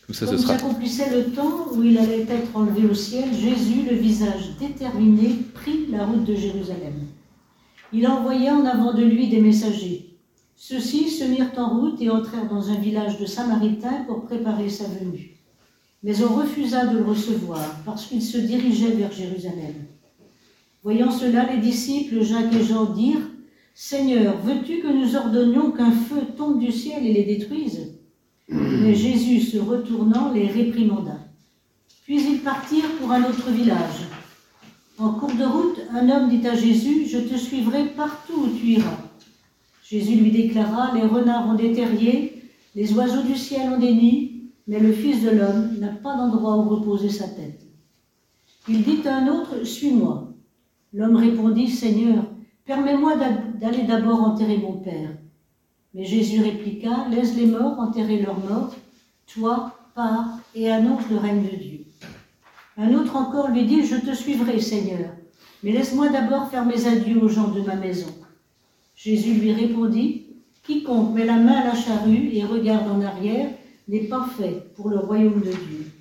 Comme ça, Comme ce sera... s'accomplissait le temps où il allait être enlevé au ciel, Jésus, le visage déterminé, prit la route de Jérusalem. Il envoya en avant de lui des messagers. Ceux-ci se mirent en route et entrèrent dans un village de Samaritains pour préparer sa venue. Mais on refusa de le recevoir parce qu'il se dirigeait vers Jérusalem. Voyant cela, les disciples Jacques et Jean dirent « Seigneur, veux-tu que nous ordonnions qu'un feu tombe du ciel et les détruise ?» Mais Jésus, se retournant, les réprimanda. Puis ils partirent pour un autre village. En cours de route, un homme dit à Jésus « Je te suivrai partout où tu iras. » Jésus lui déclara « Les renards ont des terriers, les oiseaux du ciel ont des nids, mais le Fils de l'homme n'a pas d'endroit où reposer sa tête. » Il dit à un autre « Suis-moi. » L'homme répondit « Seigneur, permets-moi d'aller d'abord enterrer mon père. » Mais Jésus répliqua « Laisse les morts enterrer leurs morts, toi, pars et annonce le règne de Dieu. » Un autre encore lui dit « Je te suivrai, Seigneur, mais laisse-moi d'abord faire mes adieux aux gens de ma maison. » Jésus lui répondit « Quiconque met la main à la charrue et regarde en arrière n'est pas fait pour le royaume de Dieu.